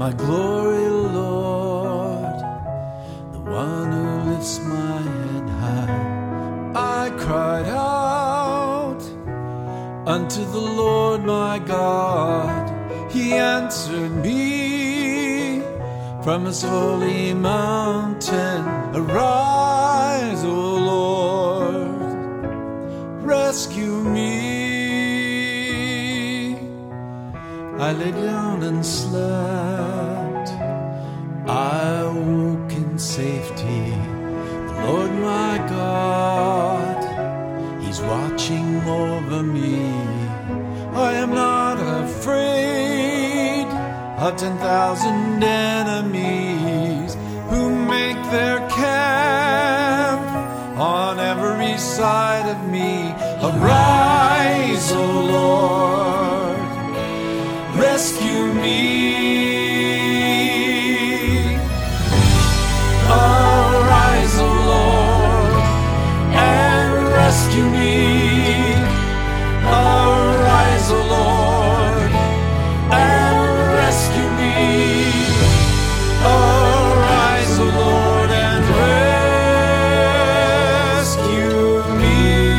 my glory, Lord, the one who lifts my head high. I cried out unto the Lord my God. He answered me from his holy mountain. Arise, O Lord, rescue me. I lay down and slept, I woke in safety. The Lord my God, He's watching over me. I am not afraid of 10,000 enemies who make their camp on every side of me. Arise, O Lord, rescue me. Arise, O Lord, and rescue me. Arise, O Lord, and rescue me. Arise, O Lord, and rescue me.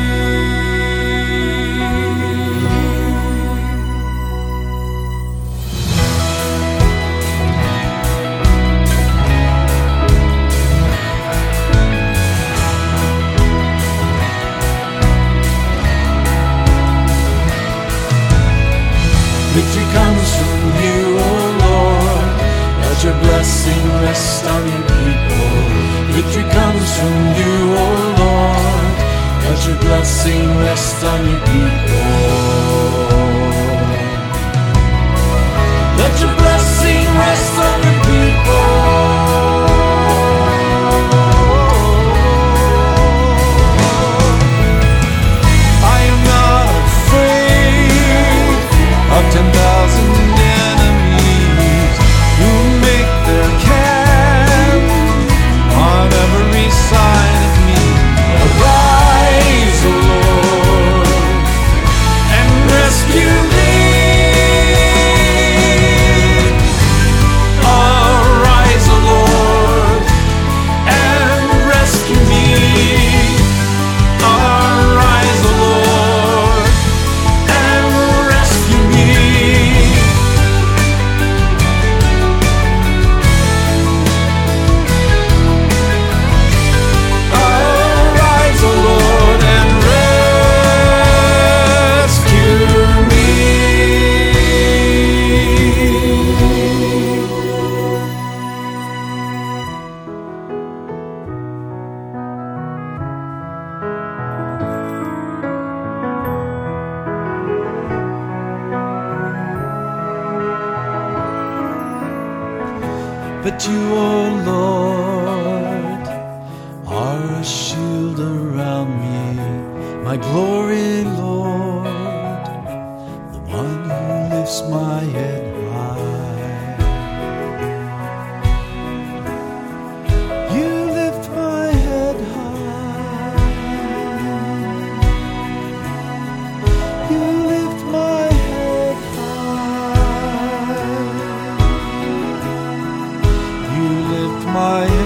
Victory comes from you, O Lord. Let your blessing rest on your people. Victory comes from you, O Lord. Let your blessing rest on your people. Let your blessing rest on your people. I am not afraid of 10,000 enemies who make their camp on every side of me. Arise, O Lord, and rescue me. Arise, O Lord, and rescue me. Arise, O Lord, and rescue me. Arise, O Lord, and rescue me. But you, O Lord, are a shield around me, my glory, Lord, the one who lifts my head high. You lift my head high. You lift my head high. You lift my